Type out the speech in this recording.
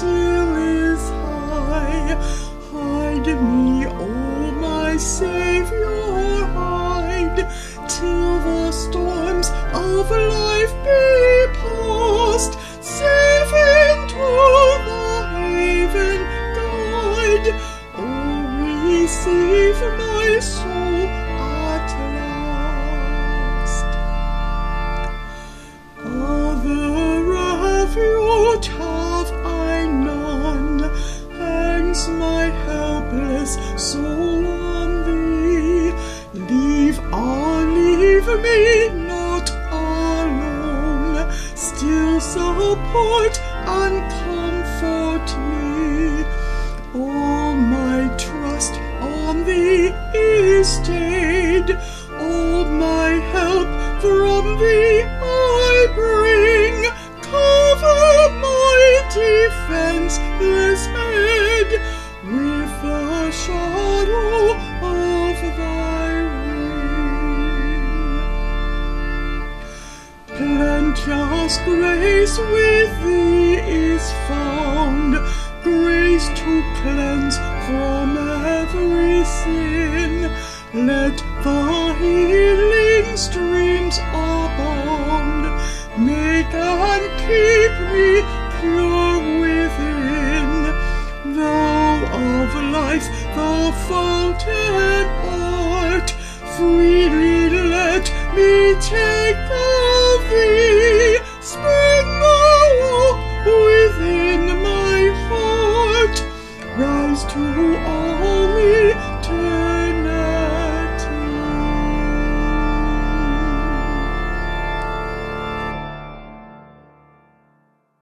still is high. Hide me, O my Saviour, hide, till the storms of life be past. Safe into the haven guide, O receive my soul at last. Other refuge have I none, hangs my helpless soul on thee. Leave me not alone, still support and comfort me. All my trust on thee is stayed, all my help from thee I bring. Cover my defenseless head with the shadow of thy wing. Plenteous grace with thee is found, grace to cleanse from every sin. Let the healing streams abound, make and keep me pure within. Thou of life, the fountain art, freely let me take